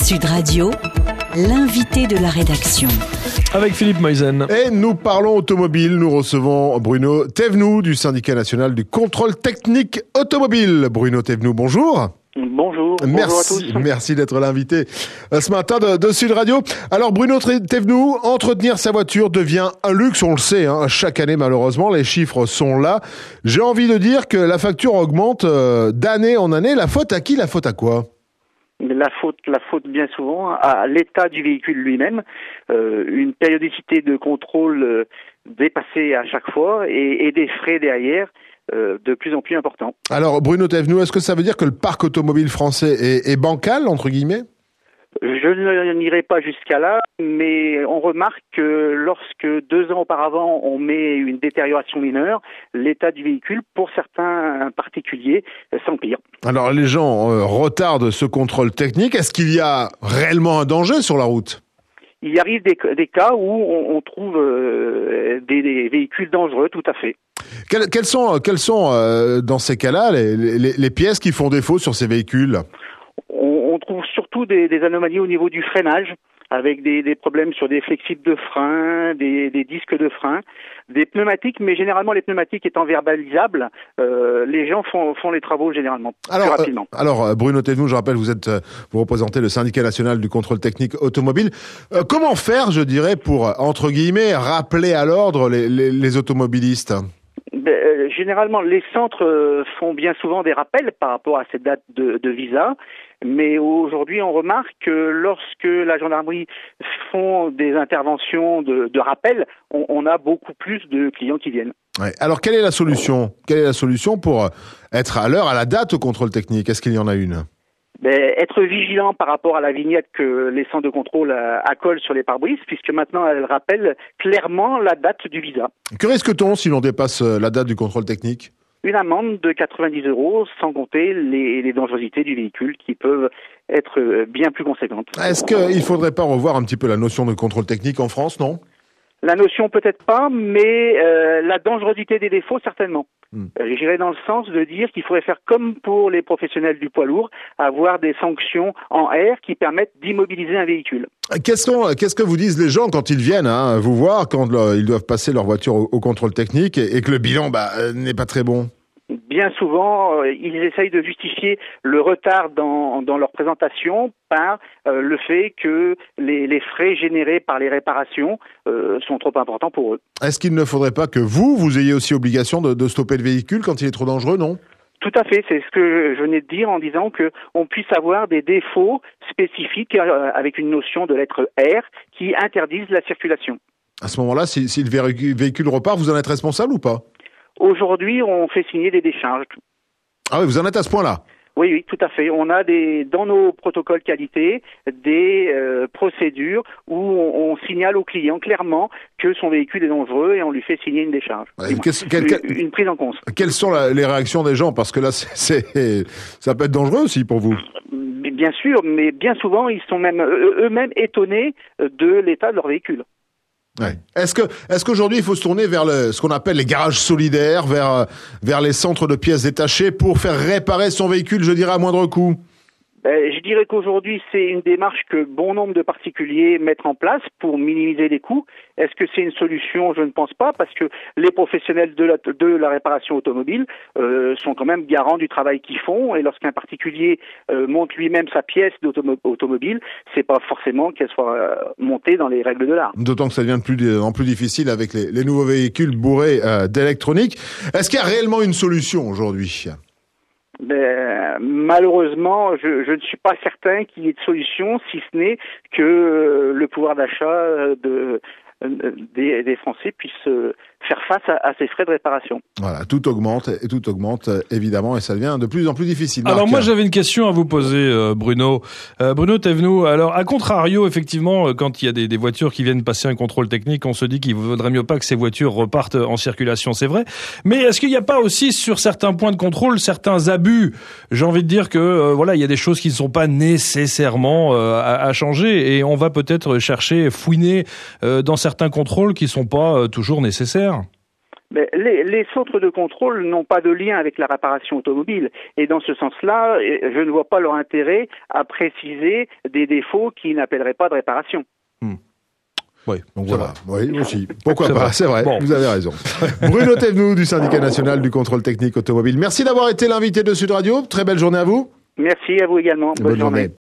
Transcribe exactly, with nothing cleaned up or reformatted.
Sud Radio, l'invité de la rédaction. Avec Philippe Meisen. Et nous parlons automobile. Nous recevons Bruno Thévenoud du syndicat national du contrôle technique automobile. Bruno Thévenoud, bonjour. Bonjour, merci, bonjour à tous. Merci d'être l'invité ce matin de, de Sud Radio. Alors Bruno Thévenoud, entretenir sa voiture devient un luxe, on le sait, hein, chaque année malheureusement, les chiffres sont là. J'ai envie de dire que la facture augmente euh, d'année en année. La faute à qui? La faute à quoi? La faute, la faute bien souvent à l'état du véhicule lui-même, euh, une périodicité de contrôle euh, dépassée à chaque fois et, et des frais derrière euh, de plus en plus importants. Alors Bruno Thévenoud, est-ce que ça veut dire que le parc automobile français est, est bancal, entre guillemets? Je n'irai pas jusqu'à là, mais on remarque que lorsque deux ans auparavant on met une détérioration mineure, l'état du véhicule, pour certains particuliers, s'empire. Alors les gens euh, retardent ce contrôle technique. Est-ce qu'il y a réellement un danger sur la route? Il y arrive des, des cas où on, on trouve euh, des, des véhicules dangereux, tout à fait. Quelles, quelles sont, quelles sont euh, dans ces cas-là les, les, les pièces qui font défaut sur ces véhicules? On, on trouve surtout des, des anomalies au niveau du freinage, avec des, des problèmes sur des flexibles de frein, des, des disques de frein, des pneumatiques, mais généralement les pneumatiques étant verbalisables, euh, les gens font, font les travaux généralement alors, plus rapidement. Euh, alors Bruno Thévenoud, je rappelle, vous êtes, vous représentez le syndicat national du contrôle technique automobile. Euh, comment faire, je dirais, pour entre guillemets rappeler à l'ordre les, les, les automobilistes? Ben, euh, généralement, les centres euh, font bien souvent des rappels par rapport à cette date de, de visa, mais aujourd'hui, on remarque que lorsque la gendarmerie font des interventions de, de rappel, on, on a beaucoup plus de clients qui viennent. Ouais. Alors, quelle est la solution? Quelle est la solution pour être à l'heure, à la date au contrôle technique? Est-ce qu'il y en a une? Ben, être vigilant par rapport à la vignette que les centres de contrôle accolent sur les pare-brises, puisque maintenant elle rappelle clairement la date du visa. Que risque-t-on si l'on dépasse la date du contrôle technique? Une amende de quatre-vingt-dix euros, sans compter les, les dangerosités du véhicule qui peuvent être bien plus conséquentes. Est-ce qu'il ne faudrait pas revoir un petit peu la notion de contrôle technique en France, non? La notion peut-être pas, mais euh, la dangerosité des défauts certainement. Hmm. Euh, j'irais dans le sens de dire qu'il faudrait faire comme pour les professionnels du poids lourd, avoir des sanctions en R qui permettent d'immobiliser un véhicule. Qu'est-ce, qu'est-ce que vous disent les gens quand ils viennent hein, vous voir, quand le, ils doivent passer leur voiture au, au contrôle technique et, et que le bilan bah, n'est pas très bon? Bien souvent, euh, ils essayent de justifier le retard dans, dans leur présentation par euh, le fait que les, les frais générés par les réparations euh, sont trop importants pour eux. Est-ce qu'il ne faudrait pas que vous, vous ayez aussi obligation de, de stopper le véhicule quand il est trop dangereux, non? Tout à fait, c'est ce que je venais de dire en disant que on puisse avoir des défauts spécifiques euh, avec une notion de lettre R qui interdisent la circulation. À ce moment-là, si, si le véhicule repart, vous en êtes responsable ou pas? Aujourd'hui, on fait signer des décharges. Ah oui, vous en êtes à ce point-là? Oui, oui, tout à fait. On a des dans nos protocoles qualité des euh, procédures où on, on signale au client clairement que son véhicule est dangereux et on lui fait signer une décharge. Ouais, quel, quel, une, une prise en compte. Quelles sont la, les réactions des gens? Parce que là, c'est, c'est, ça peut être dangereux aussi pour vous. Bien sûr, mais bien souvent, ils sont même eux-mêmes étonnés de l'état de leur véhicule. Ouais. Est-ce que, est-ce qu'aujourd'hui il faut se tourner vers le, ce qu'on appelle les garages solidaires, vers, vers les centres de pièces détachées pour faire réparer son véhicule, je dirais, à moindre coût? Ben, je dirais qu'aujourd'hui, c'est une démarche que bon nombre de particuliers mettent en place pour minimiser les coûts. Est-ce que c'est une solution? Je ne pense pas, parce que les professionnels de la, de la réparation automobile euh, sont quand même garants du travail qu'ils font. Et lorsqu'un particulier euh, monte lui-même sa pièce d'automobile, c'est pas forcément qu'elle soit euh, montée dans les règles de l'art. D'autant que ça devient de plus en plus difficile avec les, les nouveaux véhicules bourrés euh, d'électronique. Est-ce qu'il y a réellement une solution aujourd'hui? Ben, malheureusement, je, je ne suis pas certain qu'il y ait de solution, si ce n'est que euh, le pouvoir d'achat de, euh, des, des Français puisse euh, faire face à, à ces frais de réparation. Voilà, tout augmente et tout augmente évidemment et ça devient de plus en plus difficile. Alors Marc. moi j'avais une question à vous poser, euh, Bruno. Euh, Bruno Thévenoud, alors à contrario, effectivement, quand il y a des, des voitures qui viennent passer un contrôle technique, on se dit qu'il vaudrait mieux pas que ces voitures repartent en circulation, c'est vrai. Mais est-ce qu'il n'y a pas aussi sur certains points de contrôle certains abus? J'ai envie de dire que euh, voilà, il y a des choses qui ne sont pas nécessairement euh, à, à changer et on va peut-être chercher, fouiner euh, dans certains contrôles qui sont pas euh, toujours nécessaires. Mais les, les centres de contrôle n'ont pas de lien avec la réparation automobile. Et dans ce sens-là, je ne vois pas leur intérêt à préciser des défauts qui n'appelleraient pas de réparation. Hmm. Oui, donc voilà. Oui, aussi. Pourquoi c'est pas, vrai. c'est vrai, bon. Vous avez raison. Bruno Thévenoud du Syndicat national du contrôle technique automobile. Merci d'avoir été l'invité de Sud Radio. Très belle journée à vous. Merci à vous également. Bonne, Bonne journée. journée.